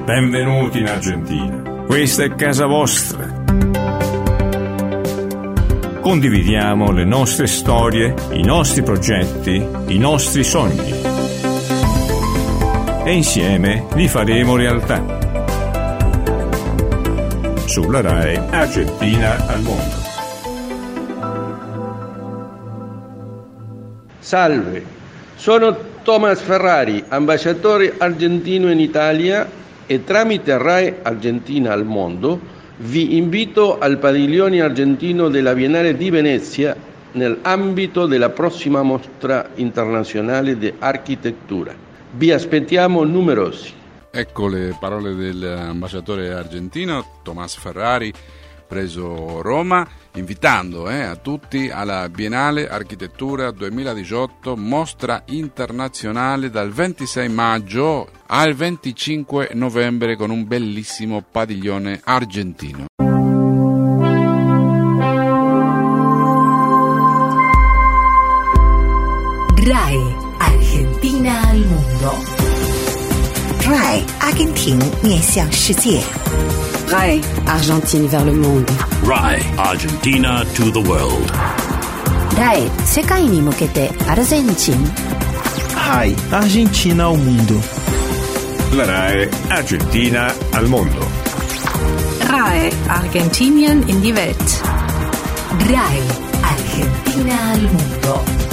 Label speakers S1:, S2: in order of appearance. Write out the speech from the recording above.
S1: Benvenuti in Argentina. Questa è casa vostra. Condividiamo le nostre storie, i nostri progetti, i nostri sogni. E insieme li faremo realtà. Sulla Rai Argentina al mondo.
S2: Salve, sono Thomas Ferrari, ambasciatore argentino in Italia e tramite Rai Argentina al mondo vi invito al padiglione argentino della Biennale di Venezia nell'ambito della prossima mostra internazionale di architettura. Vi aspettiamo numerosi.
S3: Ecco le parole dell'ambasciatore argentino Thomas Ferrari, preso Roma, invitando a tutti alla Biennale Architettura 2018, mostra internazionale dal 26 maggio al 25 novembre con un bellissimo padiglione argentino.
S4: RAI Argentina al mondo.
S5: RAI Argentina 面向世界。
S6: RAI Argentine vers le monde.
S7: RAI Argentina to the world.
S6: RAI 世界に向けてアルゼンチン。
S8: RAI Argentina ao mundo.
S1: La Rai Argentina al mondo.
S9: RAI Argentinien in die Welt.
S4: RAI Argentina al mundo.